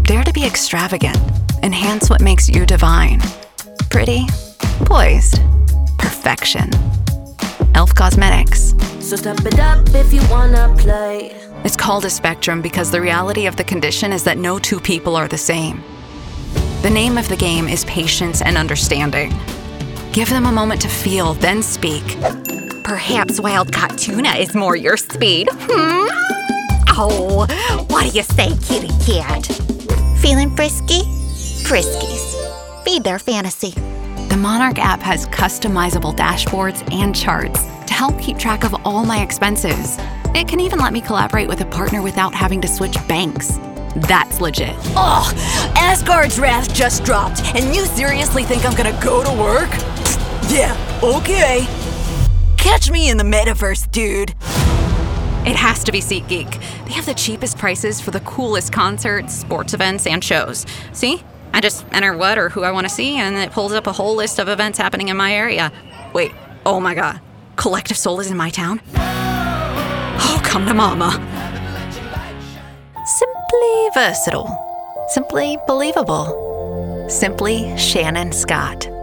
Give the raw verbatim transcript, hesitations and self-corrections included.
Dare to be extravagant. Enhance what makes you divine. Pretty, poised, perfection. Elf Cosmetics. So step it up if you wanna play. It's called a spectrum because the reality of the condition is that no two people are the same. The name of the game is patience and understanding. Give them a moment to feel, then speak. Perhaps wild-caught tuna is more your speed. Hmm? Oh, what do you say, kitty cat? Feeling frisky? Friskies. Feed their fantasy. The Monarch app has customizable dashboards and charts to help keep track of all my expenses. It can even let me collaborate with a partner without having to switch banks. That's legit. Oh, Asgard's Wrath just dropped, and you seriously think I'm gonna go to work? Yeah, okay. Catch me in the metaverse, dude. It has to be SeatGeek. They have the cheapest prices for the coolest concerts, sports events, and shows. See? I just enter what or who I want to see, and it pulls up a whole list of events happening in my area. Wait, oh my god. Collective Soul is in my town? Oh, come to mama. Simply versatile. Simply believable. Simply Shannon Scott.